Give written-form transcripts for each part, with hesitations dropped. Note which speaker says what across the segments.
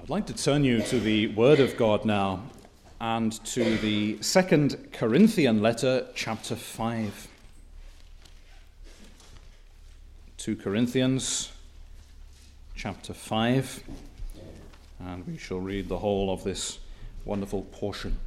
Speaker 1: I'd like to turn you to the Word of God now and to the 2 Corinthian letter, chapter 5. 2 Corinthians, chapter 5, and we shall read the whole of this wonderful portion.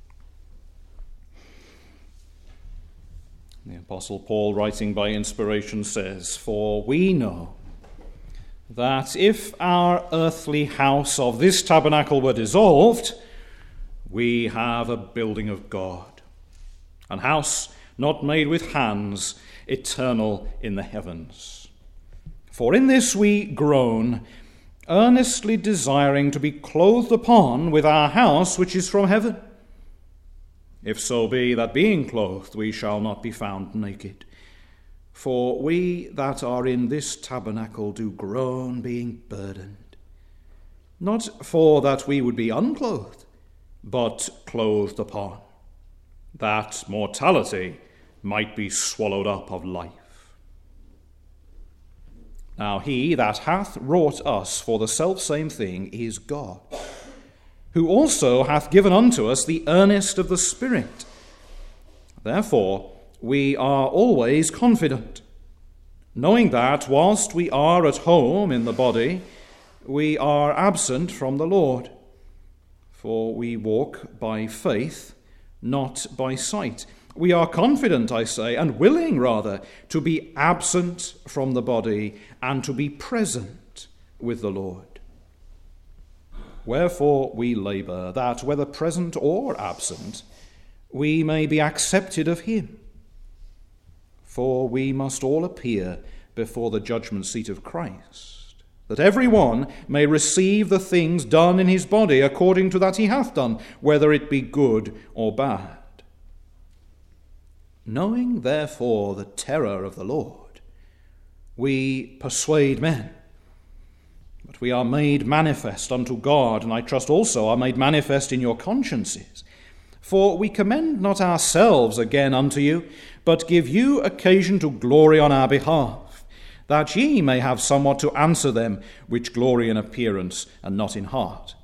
Speaker 1: The Apostle Paul, writing by inspiration, says, "For we know that if our earthly house of this tabernacle were dissolved, we have a building of God, an house not made with hands, eternal in the heavens. For in this we groan, earnestly desiring to be clothed upon with our house which is from heaven. If so be that being clothed we shall not be found naked. For we that are in this tabernacle do groan, being burdened, not for that we would be unclothed, but clothed upon, that mortality might be swallowed up of life. Now he that hath wrought us for the selfsame thing is God, who also hath given unto us the earnest of the Spirit. Therefore we are always confident, knowing that whilst we are at home in the body, we are absent from the Lord. For we walk by faith, not by sight. We are confident, I say, and willing rather, to be absent from the body and to be present with the Lord. Wherefore we labour, that whether present or absent, we may be accepted of him. For we must all appear before the judgment seat of Christ, that every one may receive the things done in his body according to that he hath done, whether it be good or bad. Knowing therefore the terror of the Lord, we persuade men. But we are made manifest unto God, and I trust also are made manifest in your consciences. For we commend not ourselves again unto you, but give you occasion to glory on our behalf, that ye may have somewhat to answer them which glory in appearance and not in heart.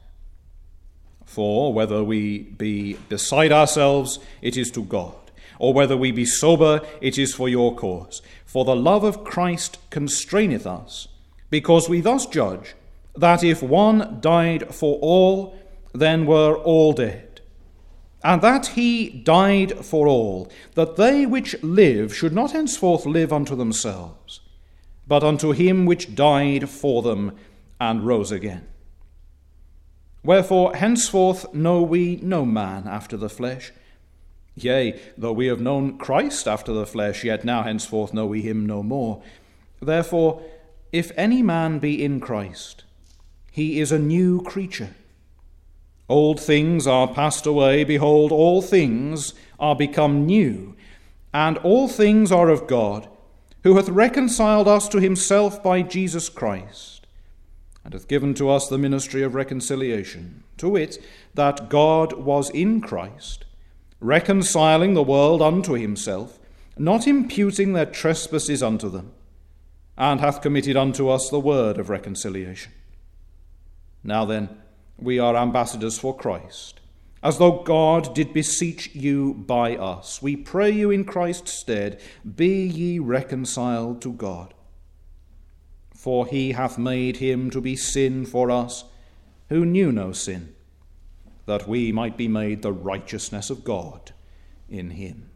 Speaker 1: For whether we be beside ourselves, it is to God, or whether we be sober, it is for your cause. For the love of Christ constraineth us, because we thus judge, that if one died for all, then were all dead. And that he died for all, that they which live should not henceforth live unto themselves, but unto him which died for them and rose again. Wherefore henceforth know we no man after the flesh. Yea, though we have known Christ after the flesh, yet now henceforth know we him no more. Therefore, if any man be in Christ, he is a new creature. Old things are passed away, behold, all things are become new, and all things are of God, who hath reconciled us to himself by Jesus Christ, and hath given to us the ministry of reconciliation, to wit, that God was in Christ, reconciling the world unto himself, not imputing their trespasses unto them, and hath committed unto us the word of reconciliation. Now then, we are ambassadors for Christ, as though God did beseech you by us. We pray you in Christ's stead, be ye reconciled to God. For he hath made him to be sin for us, who knew no sin, that we might be made the righteousness of God in him."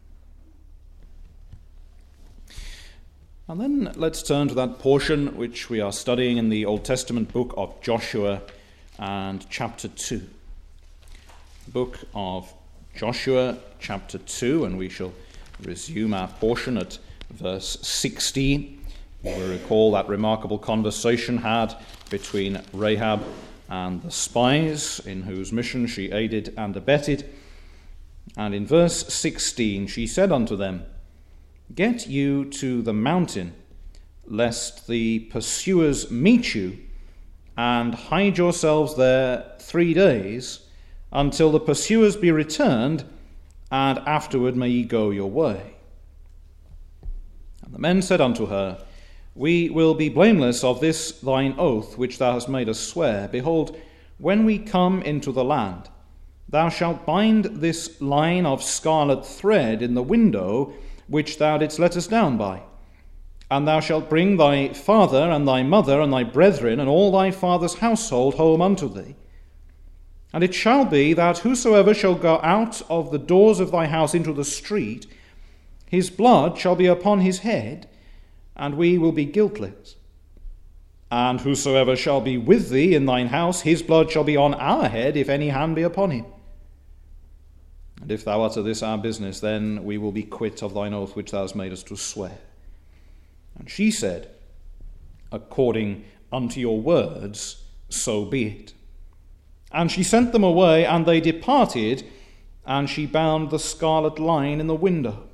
Speaker 1: And then let's turn to that portion which we are studying in the Old Testament book of Joshua and chapter 2. Book of Joshua, chapter 2, and we shall resume our portion at verse 16. We recall that remarkable conversation had between Rahab and the spies, in whose mission she aided and abetted. And in verse 16 she said unto them, "Get you to the mountain, lest the pursuers meet you, and hide yourselves there 3 days, until the pursuers be returned, and afterward may ye go your way." And the men said unto her, We will be blameless of this thine oath which thou hast made us swear. Behold, when we come into the land, thou shalt bind this line of scarlet thread in the window which thou didst let us down by. And thou shalt bring thy father and thy mother and thy brethren and all thy father's household home unto thee. And it shall be that whosoever shall go out of the doors of thy house into the street, his blood shall be upon his head, and we will be guiltless. And whosoever shall be with thee in thine house, his blood shall be on our head, if any hand be upon him. And if thou utter this our business, then we will be quit of thine oath which thou hast made us to swear. And she said, according unto your words, so be it. And she sent them away, and they departed, and she bound the scarlet line in the window.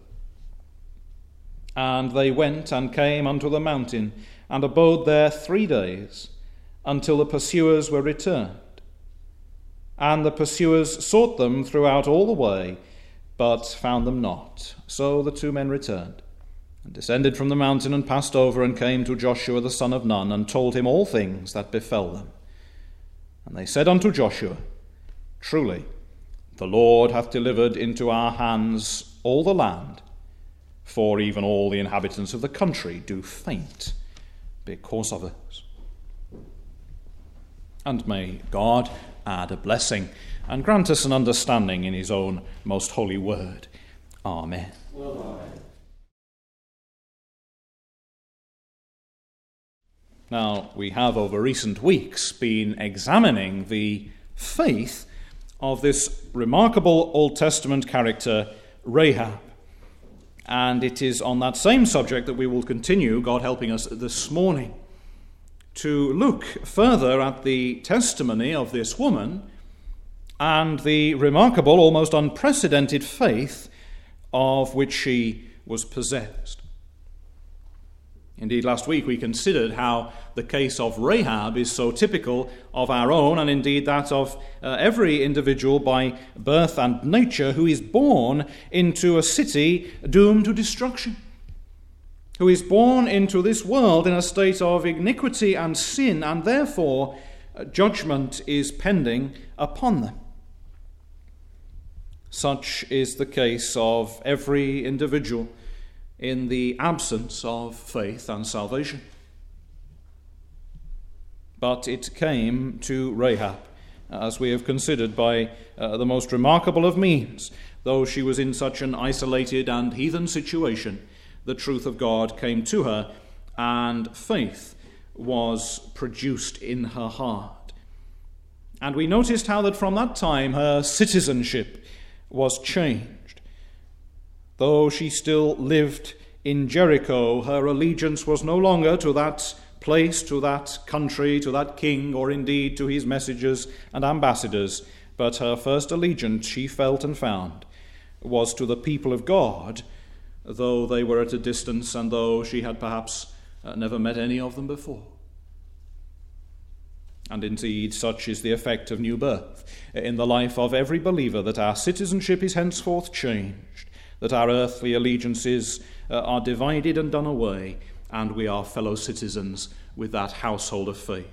Speaker 1: And they went and came unto the mountain, and abode there 3 days, until the pursuers were returned. And the pursuers sought them throughout all the way, but found them not. So the 2 men returned, and descended from the mountain, and passed over, and came to Joshua the son of Nun, and told him all things that befell them. And they said unto Joshua, truly, the Lord hath delivered into our hands all the land, for even all the inhabitants of the country do faint because of us. And may God add a blessing and grant us an understanding in his own most holy word. Amen. Amen. Now, we have over recent weeks been examining the faith of this remarkable Old Testament character, Rahab. And it is on that same subject that we will continue, God helping us this morning, to look further at the testimony of this woman and the remarkable, almost unprecedented faith of which she was possessed. Indeed, last week we considered how the case of Rahab is so typical of our own, and indeed that of every individual by birth and nature who is born into a city doomed to destruction, who is born into this world in a state of iniquity and sin, and therefore judgment is pending upon them. Such is the case of every individual in the absence of faith and salvation. But it came to Rahab, as we have considered, by the most remarkable of means. Though she was in such an isolated and heathen situation, the truth of God came to her, and faith was produced in her heart. And we noticed how that from that time her citizenship was changed. Though she still lived in Jericho, her allegiance was no longer to that place, to that country, to that king, or indeed to his messengers and ambassadors, but her first allegiance, she felt and found, was to the people of God, though they were at a distance and though she had perhaps never met any of them before. And indeed, such is the effect of new birth in the life of every believer, that our citizenship is henceforth changed, that our earthly allegiances are divided and done away, and we are fellow citizens with that household of faith.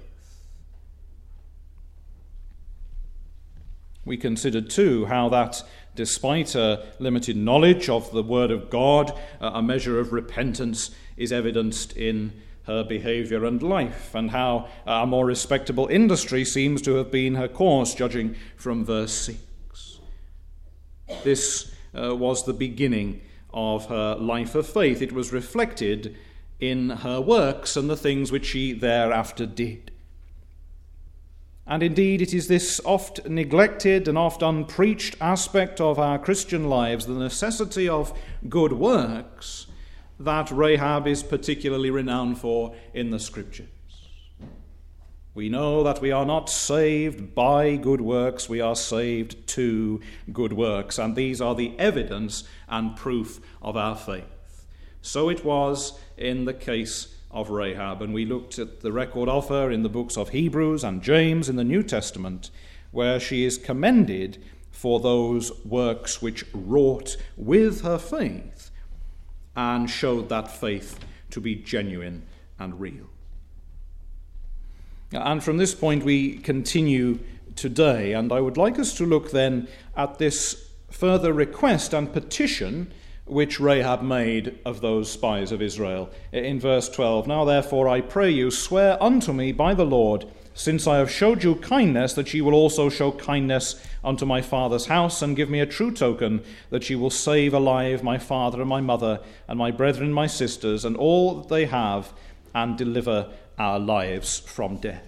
Speaker 1: We considered too how that despite a limited knowledge of the Word of God, a measure of repentance is evidenced in her behavior and life, and how a more respectable industry seems to have been her course, judging from verse 6. This was the beginning of her life of faith. It was reflected in her works and the things which she thereafter did. And indeed, it is this oft neglected and oft unpreached aspect of our Christian lives, the necessity of good works, that Rahab is particularly renowned for in the Scriptures. We know that we are not saved by good works, we are saved to good works, and these are the evidence and proof of our faith. So it was in the case of Rahab, and we looked at the record of her in the books of Hebrews and James in the New Testament, where she is commended for those works which wrought with her faith and showed that faith to be genuine and real. And from this point we continue today. And I would like us to look then at this further request and petition which Rahab made of those spies of Israel. In verse 12, "Now therefore I pray you, swear unto me by the Lord, since I have showed you kindness, that ye will also show kindness unto my father's house, and give me a true token that ye will save alive my father and my mother, and my brethren and my sisters, and all that they have, and deliver our lives from death."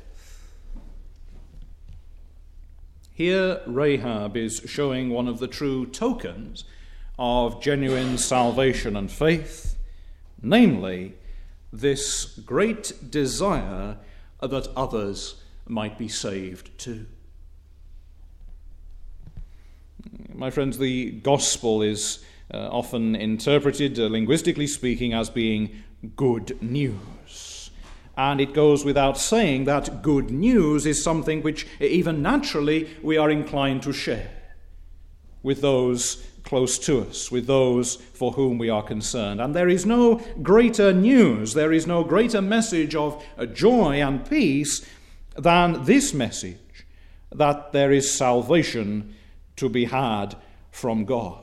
Speaker 1: Here Rahab is showing one of the true tokens of genuine salvation and faith, namely this great desire that others might be saved too. My friends, the gospel is often interpreted, linguistically speaking, as being good news. And it goes without saying that good news is something which even naturally we are inclined to share with those close to us, with those for whom we are concerned. And there is no greater news, there is no greater message of joy and peace than this message, that there is salvation to be had from God.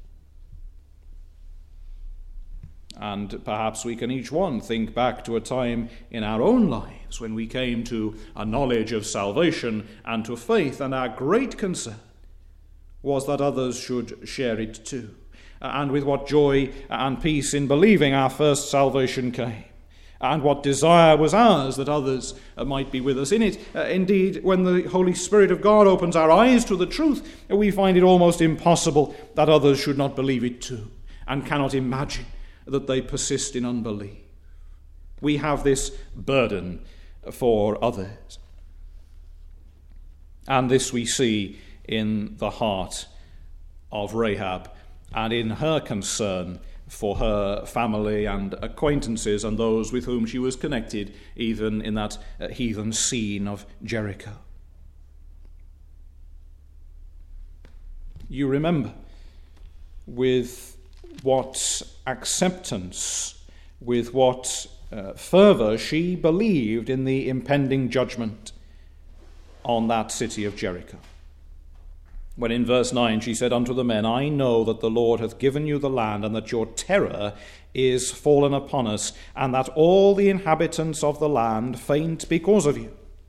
Speaker 1: And perhaps we can each one think back to a time in our own lives when we came to a knowledge of salvation and to faith, and our great concern was that others should share it too. And with what joy and peace in believing our first salvation came, and what desire was ours that others might be with us in it. Indeed, when the Holy Spirit of God opens our eyes to the truth, we find it almost impossible that others should not believe it too, and cannot imagine that they persist in unbelief. We have this burden for others. And this we see in the heart of Rahab and in her concern for her family and acquaintances and those with whom she was connected, even in that heathen scene of Jericho. You remember with what acceptance, with what fervor she believed in the impending judgment on that city of Jericho. When in verse 9 she said unto the men, I know that the Lord hath given you the land, and that your terror is fallen upon us, and that all the inhabitants of the land faint because of you.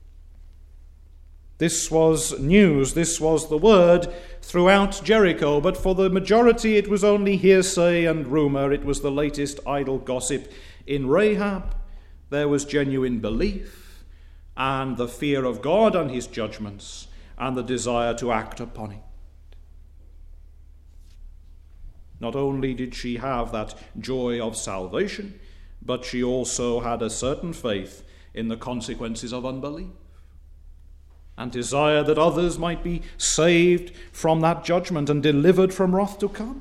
Speaker 1: This was news, this was the word throughout Jericho, but for the majority it was only hearsay and rumor. It was the latest idle gossip. In Rahab there was genuine belief and the fear of God and his judgments, and the desire to act upon it. Not only did she have that joy of salvation, but she also had a certain faith in the consequences of unbelief, and desire that others might be saved from that judgment and delivered from wrath to come.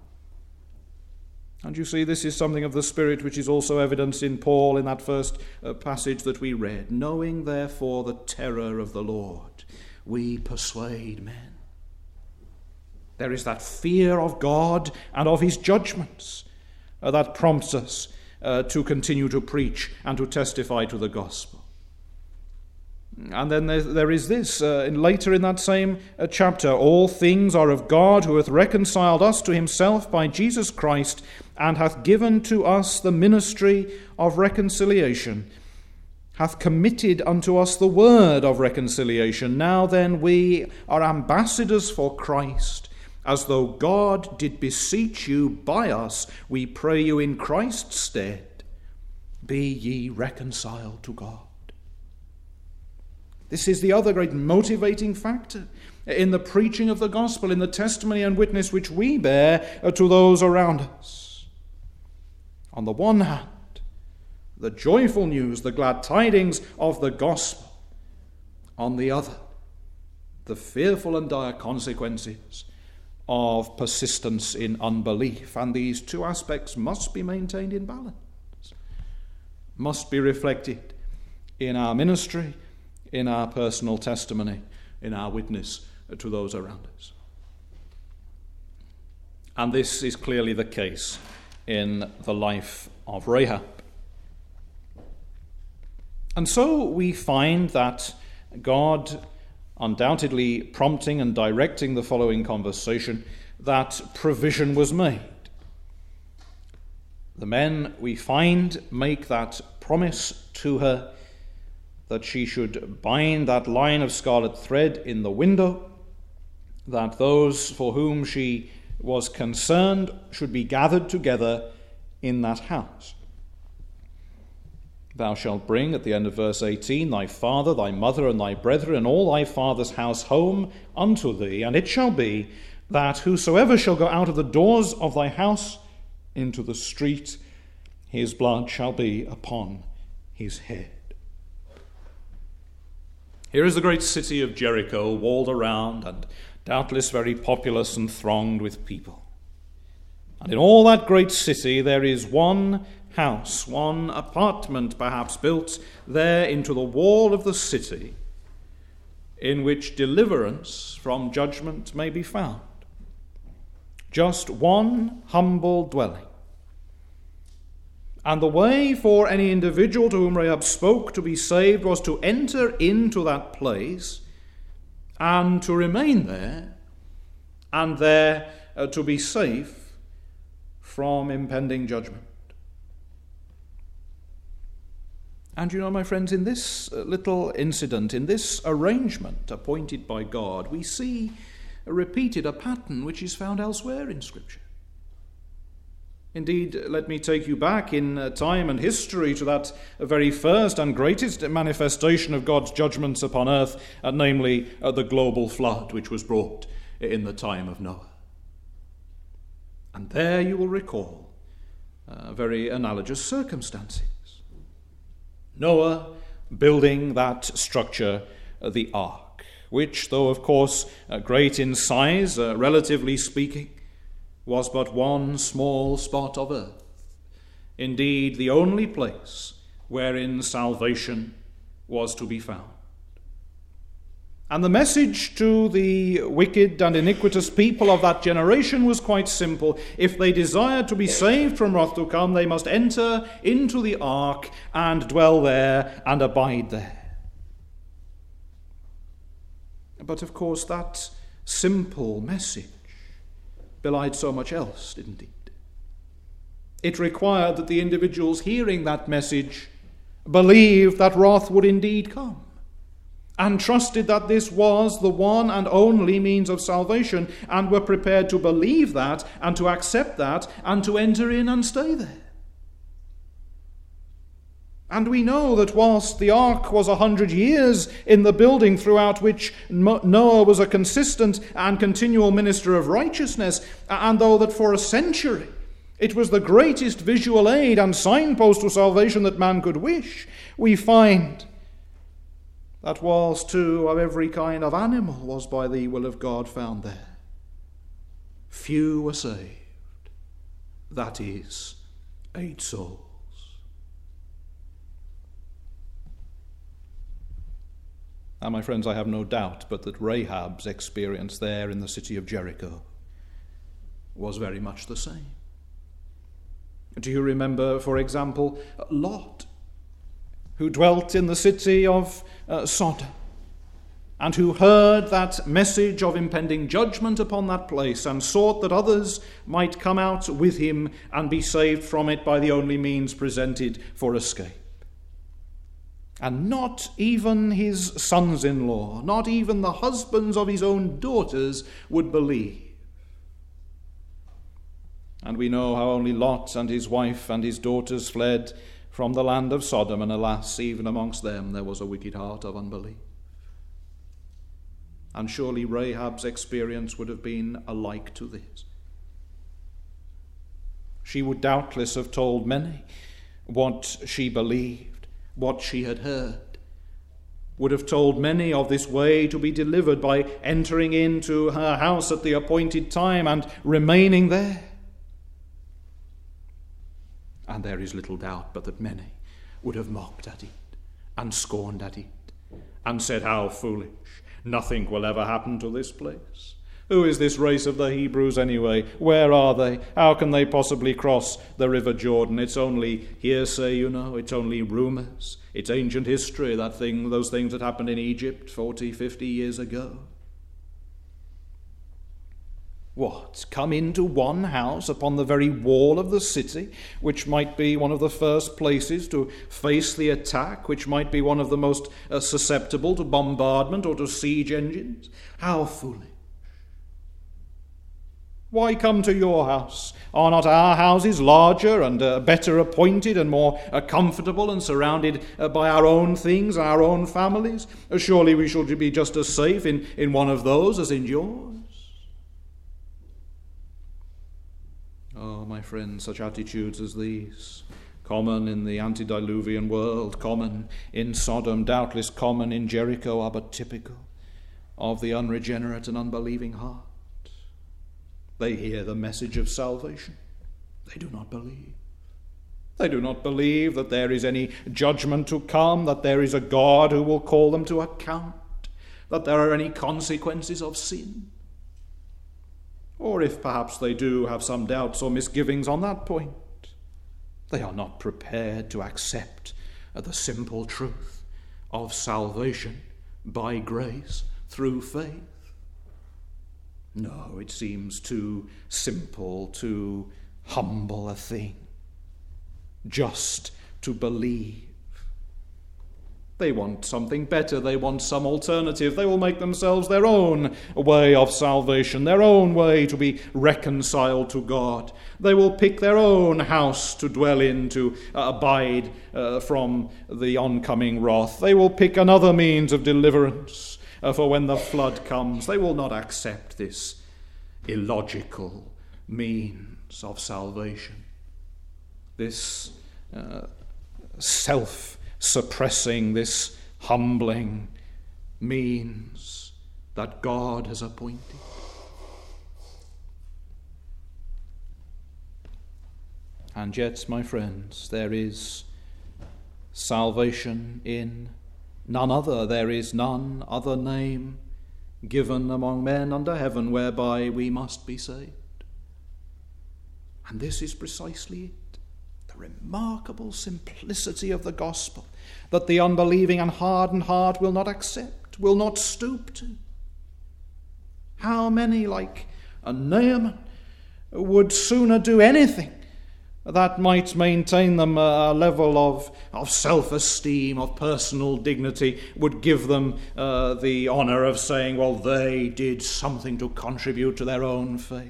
Speaker 1: And you see, this is something of the Spirit which is also evidenced in Paul in that first passage that we read. Knowing therefore the terror of the Lord, we persuade men. There is that fear of God and of his judgments that prompts us to continue to preach and to testify to the gospel. And then there is this, later in that same chapter, all things are of God, who hath reconciled us to himself by Jesus Christ, and hath given to us the ministry of reconciliation, hath committed unto us the word of reconciliation. Now then we are ambassadors for Christ, as though God did beseech you by us. We pray you in Christ's stead, be ye reconciled to God. This is the other great motivating factor in the preaching of the gospel, in the testimony and witness which we bear to those around us. On the one hand, the joyful news, the glad tidings of the gospel. On the other, the fearful and dire consequences of persistence in unbelief. And these two aspects must be maintained in balance, must be reflected in our ministry, in our personal testimony, in our witness to those around us. And this is clearly the case in the life of Rahab. And so we find that God undoubtedly prompting and directing the following conversation, that provision was made. The men, we find, make that promise to her that she should bind that line of scarlet thread in the window, that those for whom she was concerned should be gathered together in that house. Thou shalt bring, at the end of verse 18, thy father, thy mother, and thy brethren, and all thy father's house home unto thee, and it shall be that whosoever shall go out of the doors of thy house into the street, his blood shall be upon his head. Here is the great city of Jericho, walled around and doubtless very populous and thronged with people. And in all that great city there is one house, one apartment perhaps built there into the wall of the city, in which deliverance from judgment may be found. Just one humble dwelling. And the way for any individual to whom Rahab spoke to be saved was to enter into that place and to remain there, and there to be safe from impending judgment. And you know, my friends, in this little incident, in this arrangement appointed by God, we see repeated a pattern which is found elsewhere in Scripture. Indeed, let me take you back in time and history to that very first and greatest manifestation of God's judgments upon earth, namely the global flood which was brought in the time of Noah. And there you will recall very analogous circumstances. Noah building that structure, the ark, which, though of course great in size, relatively speaking, was but one small spot of earth. Indeed, the only place wherein salvation was to be found. And the message to the wicked and iniquitous people of that generation was quite simple. If they desired to be saved from wrath to come, they must enter into the ark and dwell there and abide there. But of course, that simple message belied so much else, didn't it? It required that the individuals hearing that message believed that wrath would indeed come, and trusted that this was the one and only means of salvation, and were prepared to believe that, and to accept that, and to enter in and stay there. And we know that whilst the ark was 100 years in the building, throughout which Noah was a consistent and continual minister of righteousness, and though that for a century it was the greatest visual aid and signpost to salvation that man could wish, we find that whilst too of every kind of animal was by the will of God found there, few were saved, that is, 8 souls. And my friends, I have no doubt but that Rahab's experience there in the city of Jericho was very much the same. Do you remember, for example, Lot, who dwelt in the city of Sodom, and who heard that message of impending judgment upon that place, and sought that others might come out with him and be saved from it by the only means presented for escape? And not even his sons-in-law, not even the husbands of his own daughters would believe. And we know how only Lot and his wife and his daughters fled from the land of Sodom, and alas, even amongst them there was a wicked heart of unbelief. And surely Rahab's experience would have been alike to this. She would doubtless have told many what she believed, what she had heard, would have told many of this way to be delivered by entering into her house at the appointed time and remaining there. And there is little doubt but that many would have mocked at it and scorned at it and said, "How foolish, nothing will ever happen to this place. Who is this race of the Hebrews anyway? Where are they? How can they possibly cross the river Jordan? It's only hearsay, you know. It's only rumors. It's ancient history, those things that happened in Egypt 40, 50 years ago. What? Come into one house upon the very wall of the city, which might be one of the first places to face the attack, which might be one of the most susceptible to bombardment or to siege engines? How foolish. Why come to your house? Are not our houses larger and better appointed and more comfortable and surrounded by our own things, our own families? Surely we shall be just as safe in one of those as in yours. Oh, my friends, such attitudes as these, common in the antediluvian world, common in Sodom, doubtless common in Jericho, are but typical of the unregenerate and unbelieving heart. They hear the message of salvation. They do not believe. They do not believe that there is any judgment to come, that there is a God who will call them to account, that there are any consequences of sin. Or if perhaps they do have some doubts or misgivings on that point, they are not prepared to accept the simple truth of salvation by grace through faith. No, it seems too simple, too humble a thing, just to believe. They want something better. They want some alternative. They will make themselves their own way of salvation, their own way to be reconciled to God. They will pick their own house to dwell in, to abide from the oncoming wrath. They will pick another means of deliverance for when the flood comes. They will not accept this illogical means of salvation, this self-suppressing, this humbling means that God has appointed. And yet, my friends, there is salvation in none other. There is none other name given among men under heaven whereby we must be saved. And this is precisely it. The remarkable simplicity of the gospel that the unbelieving and hardened heart will not accept, will not stoop to. How many, like a Naaman, would sooner do anything that might maintain them a level of self-esteem, of personal dignity, would give them the honor of saying, well, they did something to contribute to their own faith.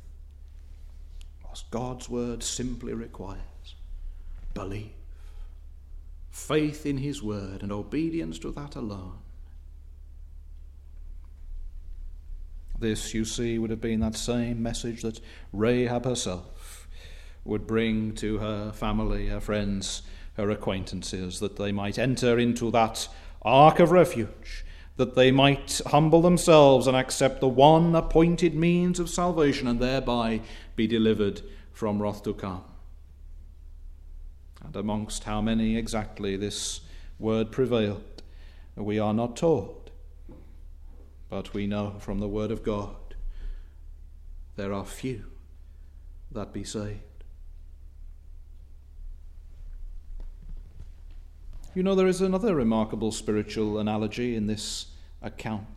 Speaker 1: As God's word simply requires, believe, faith in his word, and obedience to that alone. This, you see, would have been that same message that Rahab herself would bring to her family, her friends, her acquaintances, that they might enter into that ark of refuge, that they might humble themselves and accept the one appointed means of salvation, and thereby be delivered from wrath to come. And amongst how many exactly this word prevailed, we are not told, but we know from the word of God there are few that be saved. You know, there is another remarkable spiritual analogy in this account.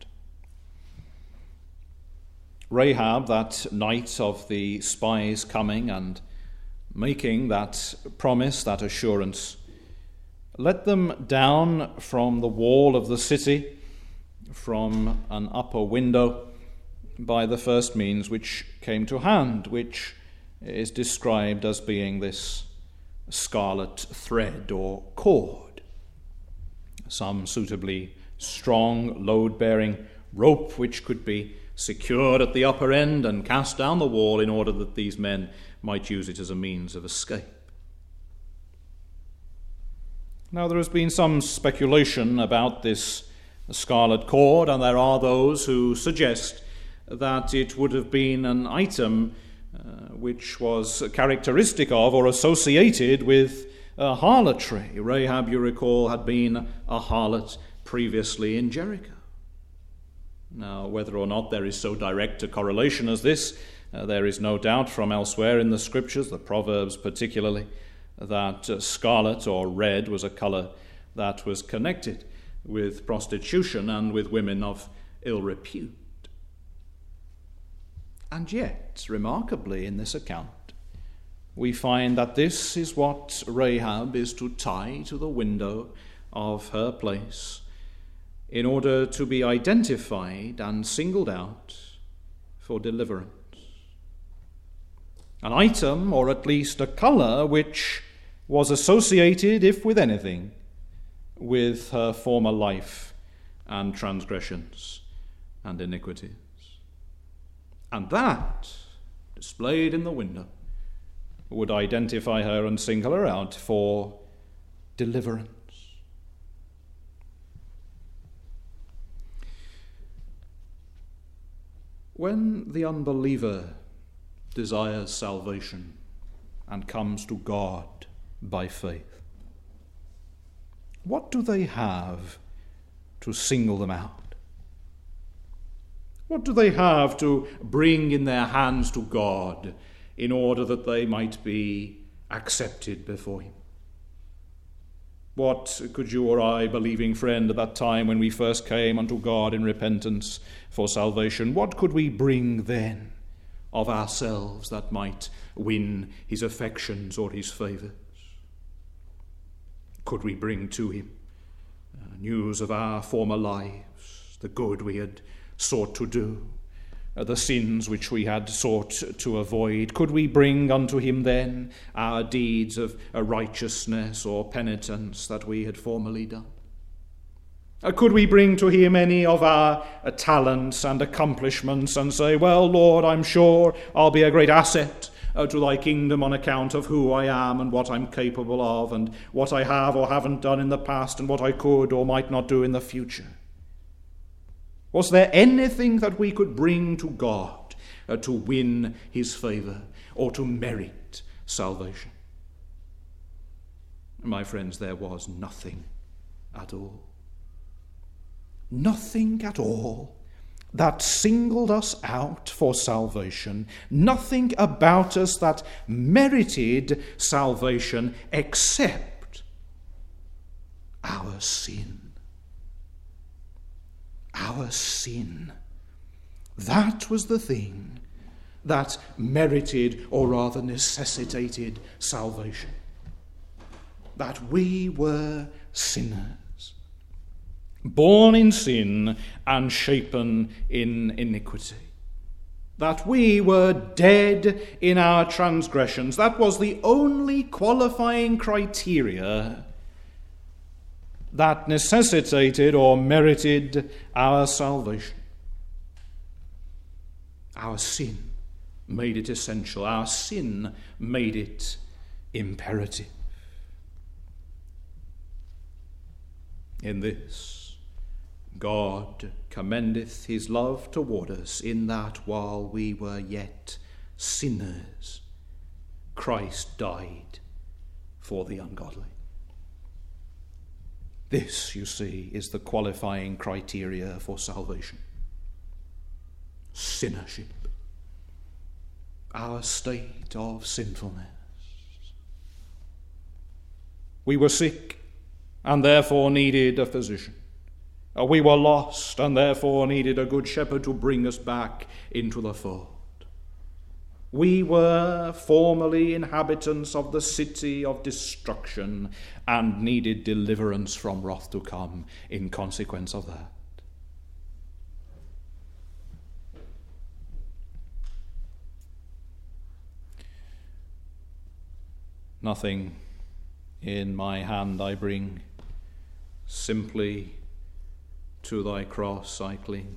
Speaker 1: Rahab, that night of the spies coming and making that promise, that assurance, let them down from the wall of the city, from an upper window, by the first means which came to hand, which is described as being this scarlet thread or cord. Some suitably strong, load-bearing rope which could be secured at the upper end and cast down the wall in order that these men might use it as a means of escape. Now, there has been some speculation about this scarlet cord, and there are those who suggest that it would have been an item which was characteristic of or associated with harlotry. Rahab, you recall, had been a harlot previously in Jericho. Now, whether or not there is so direct a correlation as this, there is no doubt from elsewhere in the scriptures, the Proverbs particularly, that scarlet or red was a colour that was connected with prostitution and with women of ill repute. And yet, remarkably in this account, we find that this is what Rahab is to tie to the window of her place in order to be identified and singled out for deliverance. An item, or at least a colour, which was associated, if with anything, with her former life and transgressions and iniquities. And that, displayed in the window, would identify her and single her out for deliverance. When the unbeliever desires salvation and comes to God by faith, what do they have to single them out? What do they have to bring in their hands to God in order that they might be accepted before him? What could you or I, believing friend, at that time when we first came unto God in repentance for salvation, what could we bring then of ourselves that might win his affections or his favours? Could we bring to him news of our former lives, the good we had sought to do, the sins which we had sought to avoid? Could we bring unto him then our deeds of righteousness or penitence that we had formerly done? Could we bring to him any of our talents and accomplishments and say, well, Lord, I'm sure I'll be a great asset to thy kingdom on account of who I am and what I'm capable of and what I have or haven't done in the past and what I could or might not do in the future? Was there anything that we could bring to God to win his favour or to merit salvation? My friends, there was nothing at all. Nothing at all that singled us out for salvation. Nothing about us that merited salvation except our sin. Our sin. That was the thing that merited, or rather necessitated, salvation. That we were sinners, born in sin and shapen in iniquity. That we were dead in our transgressions. That was the only qualifying criteria that necessitated or merited our salvation. Our sin made it essential. Our sin made it imperative. In this, God commendeth his love toward us, in that while we were yet sinners, Christ died for the ungodly. This, you see, is the qualifying criteria for salvation. Sinnership. Our state of sinfulness. We were sick and therefore needed a physician. We were lost and therefore needed a good shepherd to bring us back into the fold. We were formerly inhabitants of the city of destruction and needed deliverance from wrath to come in consequence of that. Nothing in my hand I bring, simply to thy cross I cling.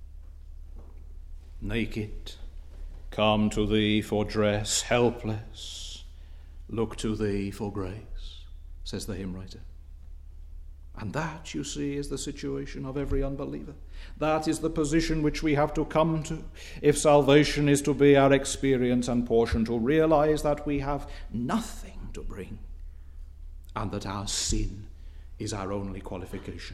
Speaker 1: Naked, come to thee for dress, helpless, look to thee for grace, says the hymn writer. And that, you see, is the situation of every unbeliever. That is the position which we have to come to if salvation is to be our experience and portion, to realize that we have nothing to bring and that our sin is our only qualification.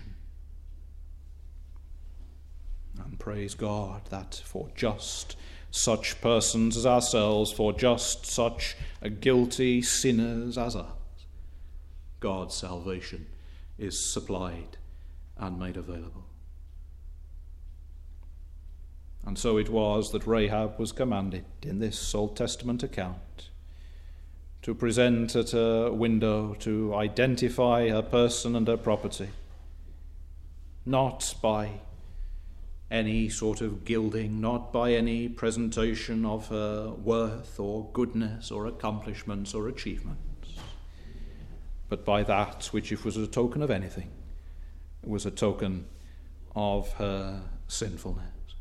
Speaker 1: And praise God that for just such persons as ourselves, for just such guilty sinners as us, God's salvation is supplied and made available. And so it was that Rahab was commanded in this Old Testament account to present at a window, to identify her person and her property, not by any sort of gilding, not by any presentation of her worth or goodness or accomplishments or achievements, but by that which, if was a token of anything, was a token of her sinfulness.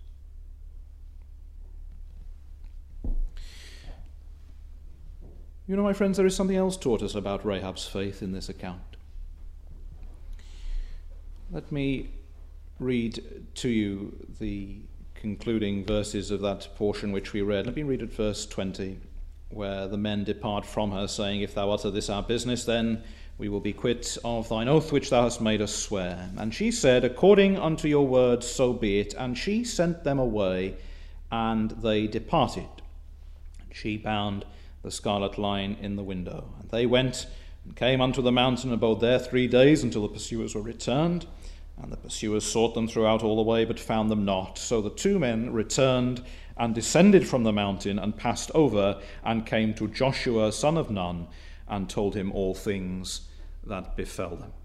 Speaker 1: You know, my friends, there is something else taught us about Rahab's faith in this account. Let me read to you the concluding verses of that portion which we read. Let me read at verse 20, where the men depart from her, saying, If thou utter this our business, then we will be quit of thine oath which thou hast made us swear. And she said, According unto your word, so be it. And she sent them away, and they departed. And she bound the scarlet line in the window. And they went and came unto the mountain, and abode there 3 days, until the pursuers were returned. And the pursuers sought them throughout all the way, but found them not. So the two men returned and descended from the mountain, and passed over, and came to Joshua son of Nun, and told him all things that befell them.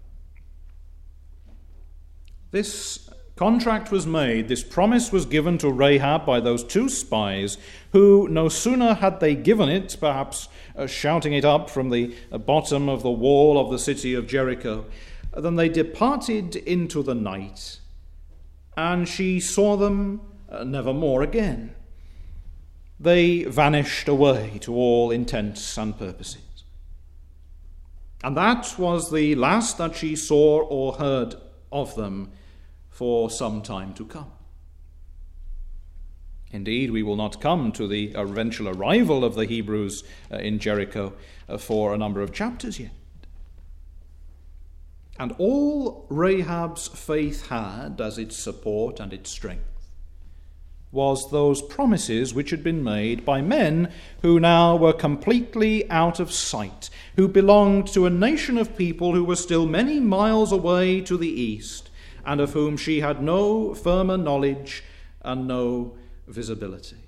Speaker 1: This contract was made, this promise was given to Rahab by those two spies, who no sooner had they given it, perhaps shouting it up from the bottom of the wall of the city of Jericho, than they departed into the night, and she saw them never more again. They vanished away to all intents and purposes. And that was the last that she saw or heard of them for some time to come. Indeed, we will not come to the eventual arrival of the Hebrews in Jericho for a number of chapters yet. And all Rahab's faith had as its support and its strength was those promises which had been made by men who now were completely out of sight, who belonged to a nation of people who were still many miles away to the east, and of whom she had no firmer knowledge and no visibility.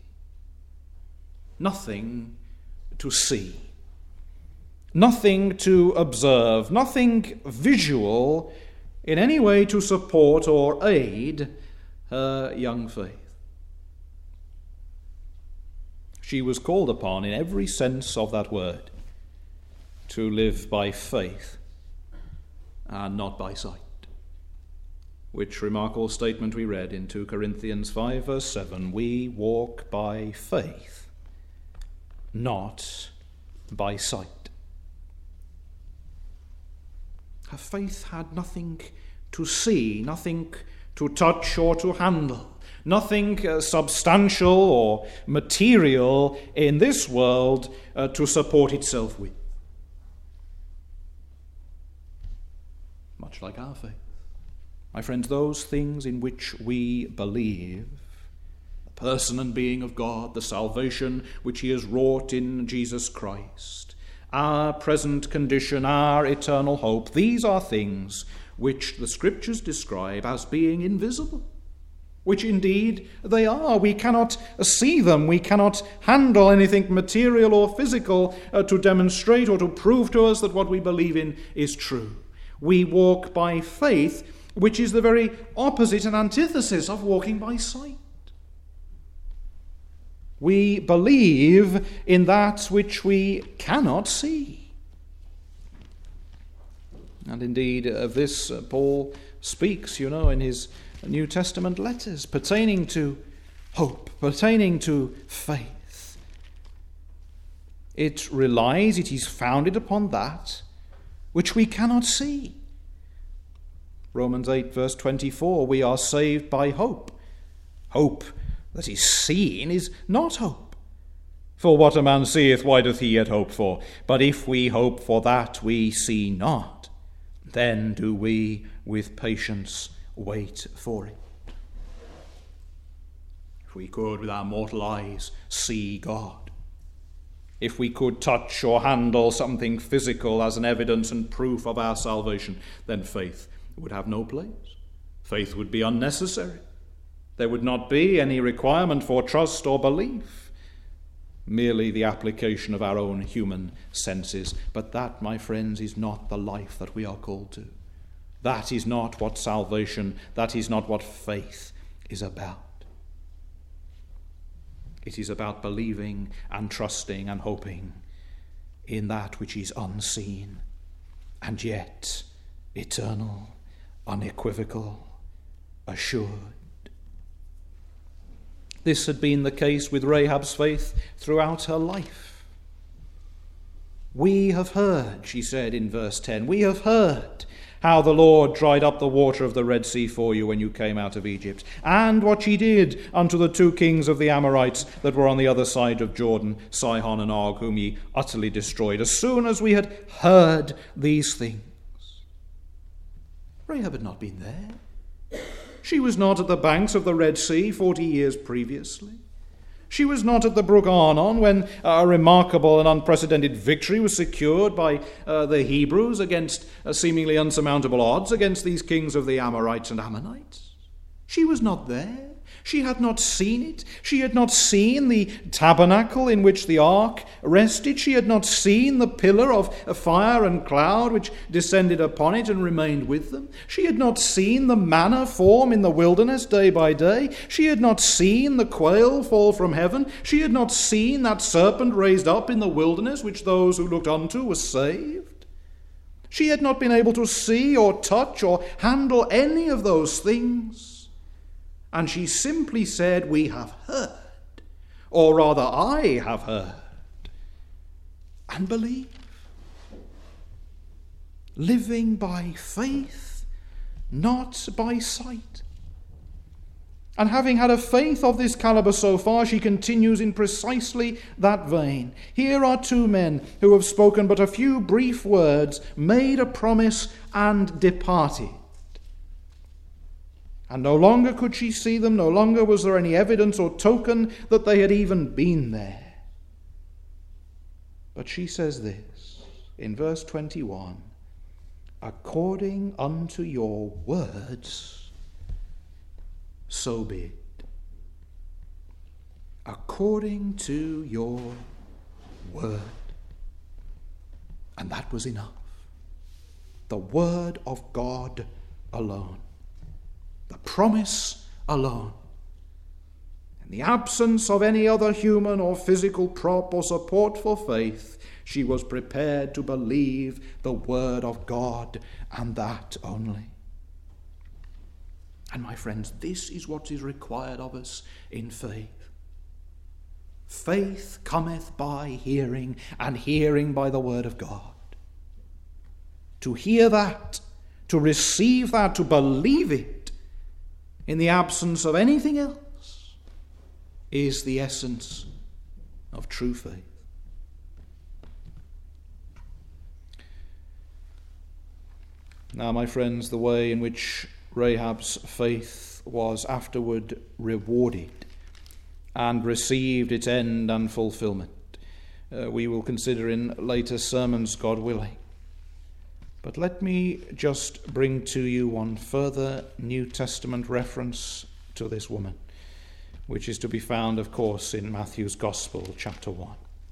Speaker 1: Nothing to see, nothing to observe, nothing visual in any way to support or aid her young faith. She was called upon in every sense of that word to live by faith and not by sight. Which remarkable statement we read in 2 Corinthians 5 verse 7, we walk by faith, not by sight. Her faith had nothing to see, nothing to touch or to handle, nothing substantial or material in this world to support itself with. Much like our faith. My friends, those things in which we believe, the person and being of God, the salvation which he has wrought in Jesus Christ, our present condition, our eternal hope, these are things which the Scriptures describe as being invisible, which indeed they are. We cannot see them. We cannot handle anything material or physical to demonstrate or to prove to us that what we believe in is true. We walk by faith, which is the very opposite and antithesis of walking by sight. We believe in that which we cannot see. And indeed, of this Paul speaks, in his New Testament letters, pertaining to hope, pertaining to faith. It is founded upon that which we cannot see. Romans 8 verse 24, we are saved by hope. Hope that is seen is not hope. For what a man seeth, why doth he yet hope for? But if we hope for that we see not, then do we with patience wait for it. If we could with our mortal eyes see God, If we could touch or handle something physical as an evidence and proof of our salvation, then faith would have no place. Faith would be unnecessary. There would not be any requirement for trust or belief, merely the application of our own human senses. But that, my friends, is not the life that we are called to. That is not what salvation, that is not what faith is about. It is about believing and trusting and hoping in that which is unseen and yet eternal, unequivocal, assured. This had been the case with Rahab's faith throughout her life. We have heard, she said in verse 10, we have heard how the Lord dried up the water of the Red Sea for you when you came out of Egypt, and what ye did unto the two kings of the Amorites that were on the other side of Jordan, Sihon and Og, whom ye utterly destroyed, as soon as we had heard these things. Rahab had not been there. She was not at the banks of the Red Sea 40 years previously. She was not at the brook Arnon when a remarkable and unprecedented victory was secured by the Hebrews against seemingly unsurmountable odds against these kings of the Amorites and Ammonites. She was not there. She had not seen it. She had not seen the tabernacle in which the ark rested. She had not seen the pillar of fire and cloud which descended upon it and remained with them. She had not seen the manna form in the wilderness day by day. She had not seen the quail fall from heaven. She had not seen that serpent raised up in the wilderness which those who looked unto were saved. She had not been able to see or touch or handle any of those things. And she simply said, we have heard, or rather I have heard, and believe. Living by faith, not by sight. And having had a faith of this caliber so far, she continues in precisely that vein. Here are two men who have spoken but a few brief words, made a promise, and departed. And no longer could she see them, no longer was there any evidence or token that they had even been there. But she says this in verse 21, according unto your words, so be it. According to your word. And that was enough. The word of God alone. The promise alone. In the absence of any other human or physical prop or support for faith, she was prepared to believe the word of God, and that only. And my friends, this is what is required of us in faith. Faith cometh by hearing, and hearing by the word of God. To hear that, to receive that, to believe it, in the absence of anything else, is the essence of true faith. Now, my friends, the way in which Rahab's faith was afterward rewarded and received its end and fulfillment, we will consider in later sermons, God willing. But let me just bring to you one further New Testament reference to this woman, which is to be found, of course, in Matthew's Gospel, chapter 1.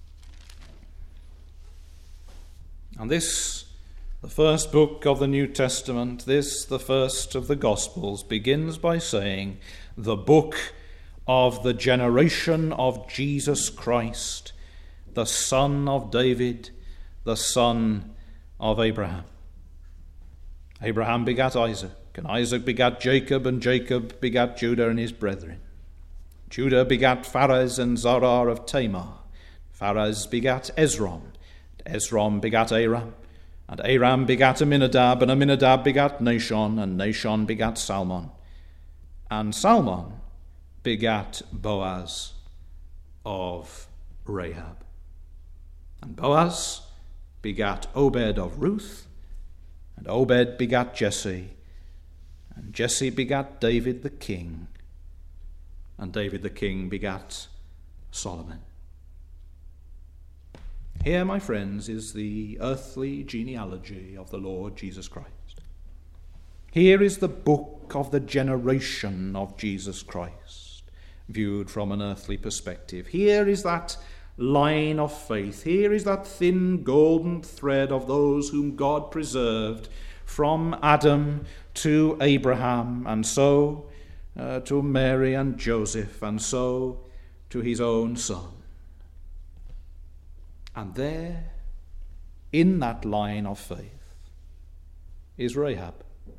Speaker 1: And this, the first book of the New Testament, this, the first of the Gospels, begins by saying, the book of the generation of Jesus Christ, the son of David, the son of Abraham. Abraham begat Isaac, and Isaac begat Jacob, and Jacob begat Judah and his brethren. Judah begat Pharez and Zarah of Tamar. Pharez begat Esrom, and Esrom begat Aram, and Aram begat Aminadab, and Aminadab begat Nashon, and Nashon begat Salmon, and Salmon begat Boaz of Rahab. And Boaz begat Obed of Ruth, and Obed begat Jesse, and Jesse begat David the king, and David the king begat Solomon. Here, my friends, is the earthly genealogy of the Lord Jesus Christ. Here is the book of the generation of Jesus Christ, viewed from an earthly perspective. Here is that line of faith. Here is that thin golden thread of those whom God preserved from Adam to Abraham, and so to Mary and Joseph, and so to his own son. And there, in that line of faith, is Rahab,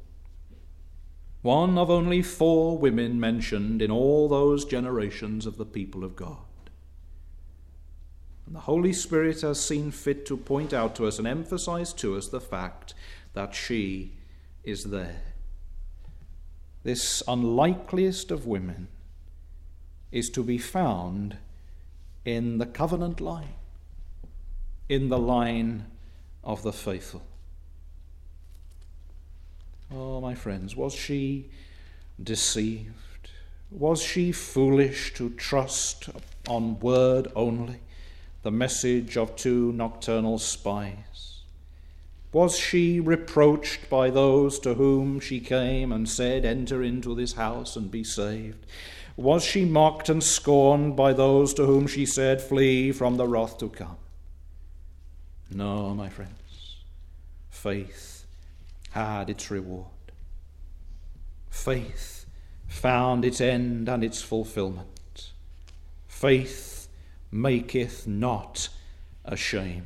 Speaker 1: one of only 4 women mentioned in all those generations of the people of God. And the Holy Spirit has seen fit to point out to us and emphasize to us the fact that she is there. This unlikeliest of women is to be found in the covenant line, in the line of the faithful. Oh, my friends, was she deceived? Was she foolish to trust on word only the message of 2 nocturnal spies? Was she reproached by those to whom she came and said, "Enter into this house and be saved"? Was she mocked and scorned by those to whom she said, "Flee from the wrath to come"? No, my friends. Faith had its reward. Faith found its end and its fulfillment. Faith maketh not ashamed.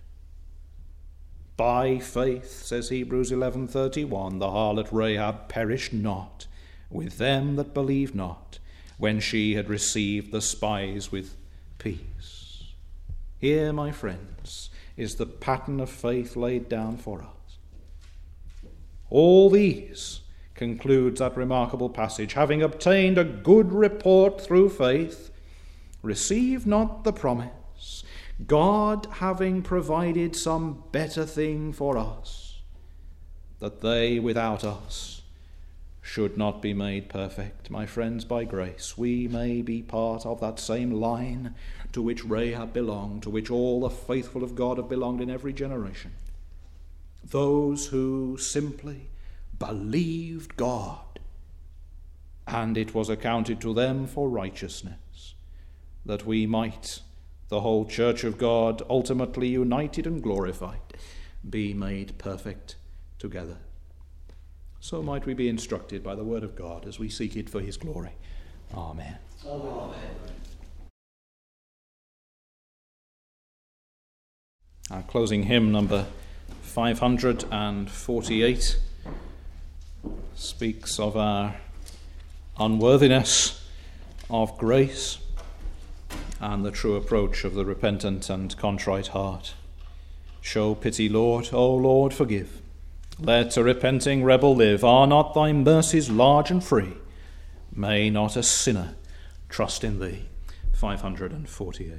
Speaker 1: By faith, says Hebrews 11:31, the harlot Rahab perished not with them that believed not, when she had received the spies with peace. Here, my friends, is the pattern of faith laid down for us. All these, concludes that remarkable passage, having obtained a good report through faith, receive not the promise, God having provided some better thing for us, that they without us should not be made perfect. My friends, by grace, we may be part of that same line to which Rahab belonged, to which all the faithful of God have belonged in every generation. Those who simply believed God, and it was accounted to them for righteousness, that we might, the whole church of God, ultimately united and glorified, be made perfect together. So might we be instructed by the word of God as we seek it for his glory. Amen. Amen. Our closing hymn, number 548, speaks of our unworthiness of grace and the true approach of the repentant and contrite heart. Show pity, Lord. O Lord, forgive. Let a repenting rebel live. Are not thy mercies large and free? May not a sinner trust in thee. 548.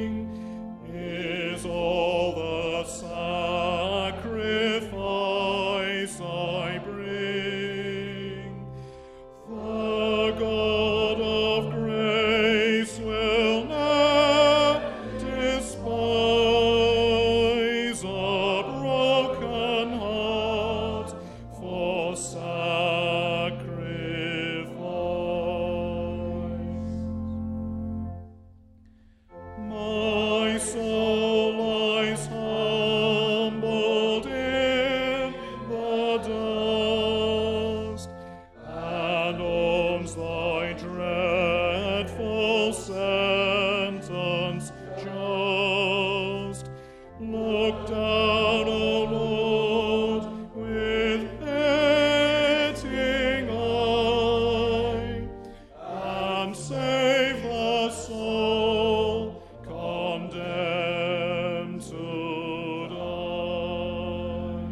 Speaker 2: All the sacrifice dust, and owns thy dreadful sentence just. Look down, O Lord, with pitying eye, and save the soul condemned to die.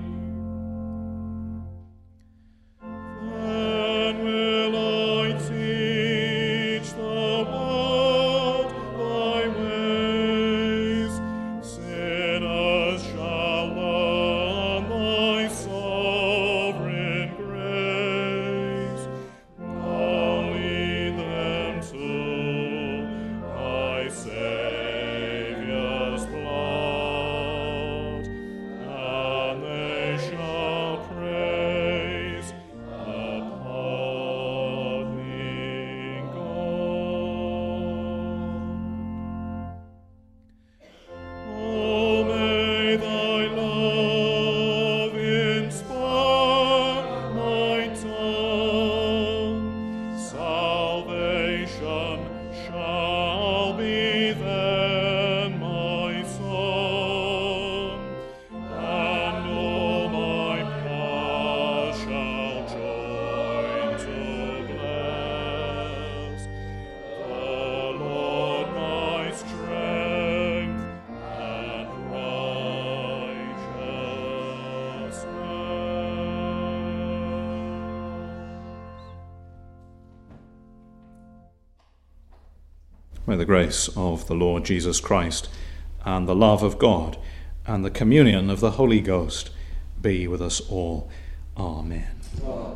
Speaker 2: Then will I teach the world thy ways. Sinners shall learn thy sovereign grace. Now lead them to thy Saviour's blood, and they shall praise the pardoning God. Oh, may thy love inspire my tongue. Salvation shall be then my song, and all my powers shall join to bless the Lord my strength and righteousness.
Speaker 1: May the grace of the Lord Jesus Christ and the love of God and the communion of the Holy Ghost be with us all. Amen.